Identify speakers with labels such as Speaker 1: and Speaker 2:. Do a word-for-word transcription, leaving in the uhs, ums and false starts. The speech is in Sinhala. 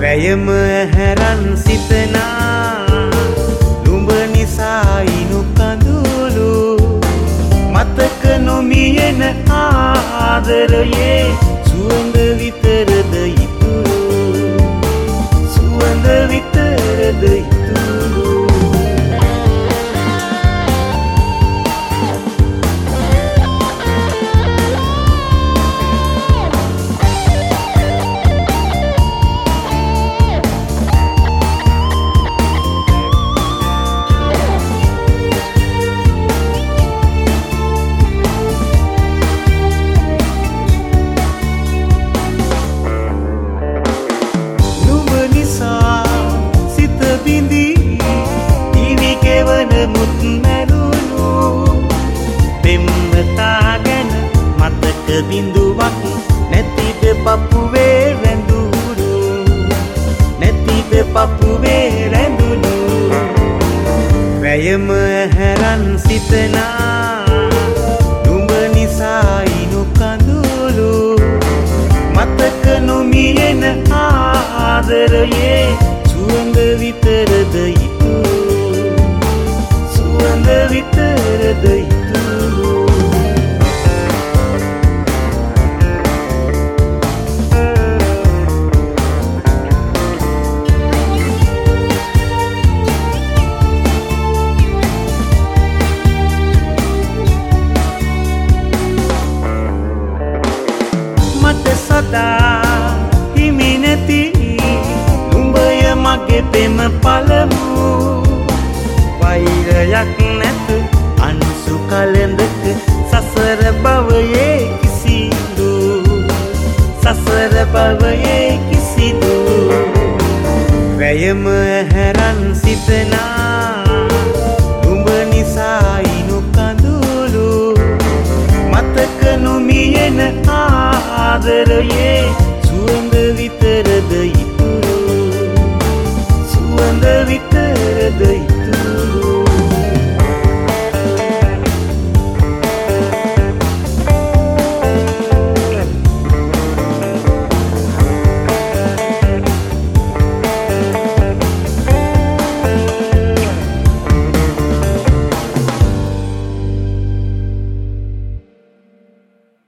Speaker 1: වැයම හැරන් සිතනා නුඹ නිසා ඉනු කඳුළු මතක නොමියෙන ආදරයේ සුවඳ විතරද ඉතුරු සුවඳ විතරද ඉතුරු බිඳුවක් නැතිද පපුවේ රැඳුණු නැතිද පපුවේ රැඳුණු වැයම හැරන් සිතනා නුඹ නිසා ඉනු කඳුළු මතක නොමියෙන ආදරයේ සුවඳ විතරද ඉතුරු සුවඳ විතරද ඉතුරු සදා හිමි නැති නුඹය මගේ පෙම පළමු වෛරයක් නැත අන්සු කලඳක සසර භවයේ කිසිදු සසර භවයේ කිසිදු වැයම හැරන් සිතනා නුඹ නිසා ඉනු කඳුළු මතක නොමියෙන ආදරයේ